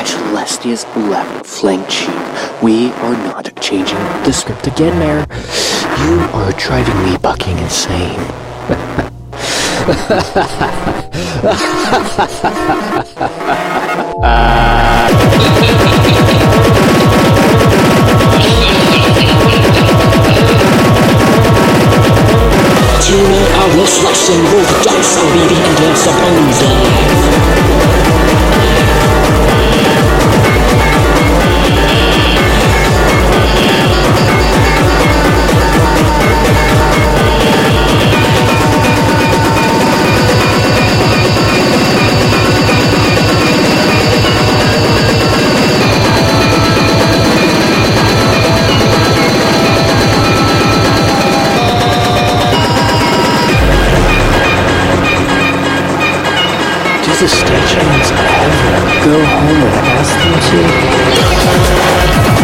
Celestia's left flank cheek. We are not changing the script again, Mayor. You are driving me bucking insane. Tonight I will slice and roll the dice. I'll be the endless opponent's life. Do the stagehands ever go home when I ask them to?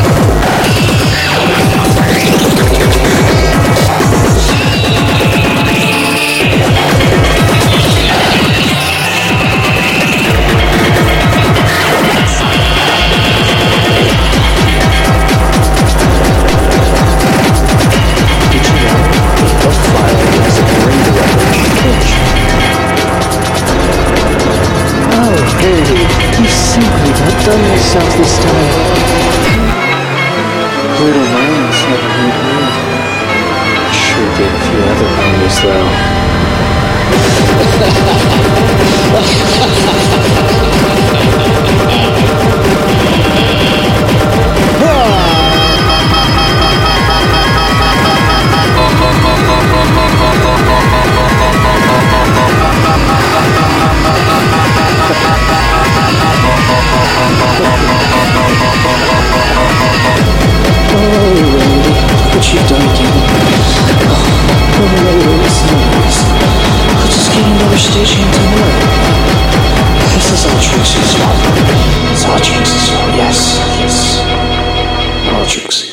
Did you know the book file is a green director pitch? Oh, Harry, you simply outdone yourself this time. Little minds haven't hurt me. Sure did a few other ponies, though. What you've done again. Oh, I'll just get another stagehand tomorrow. This is all Trixie's fault. It's all Trixie's fault, yes. All Trixie.